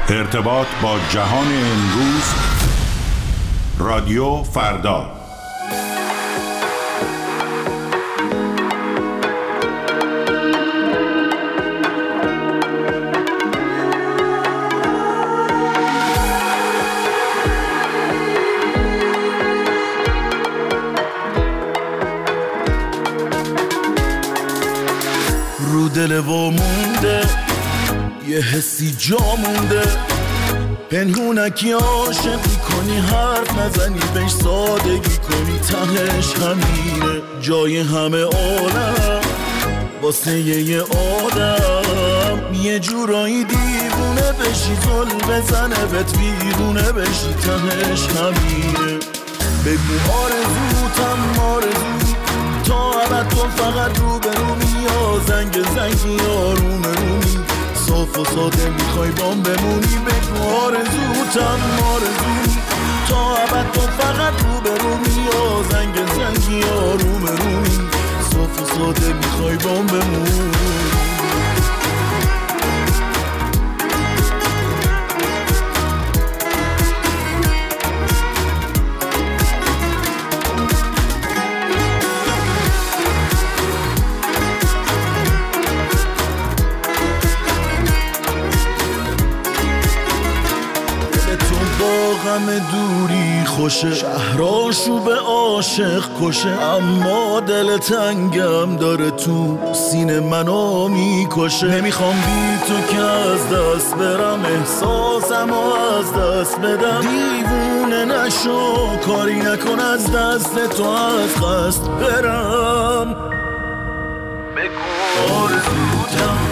ارتباط با جهان امروز. رادیو فردا. رو دل و مونده یه حسی جا مونده، پنهونکی عاشقی کنی حرف نزنی بهش سادگی کنی، تهش همینه جای همه عالم واسه یه آدم، یه جورایی دیوونه بشی زل بزنه بهت بیرونه بشی، تهش همینه. بگو آرزوتم آرزو تا ابد تو فقط رو به رو یا زنگ یا رومی، صاف و ساده میخوای بام بمونی. بگو آرزوتم آرزو تا ابد تو فقط رو به رو یا زنگ یا رومی، صاف و ساده میخوای بام بمونی. غم دوری خوشه، شهراشو به عاشق کشه، اما دل تنگم داره تو سینه منو میکشه. نمیخوام بی تو که از دست برم، احساسمو از دست بدم، دیوونه نشو کاری نکن از دست تو از قصد برم. بگو آرزوتم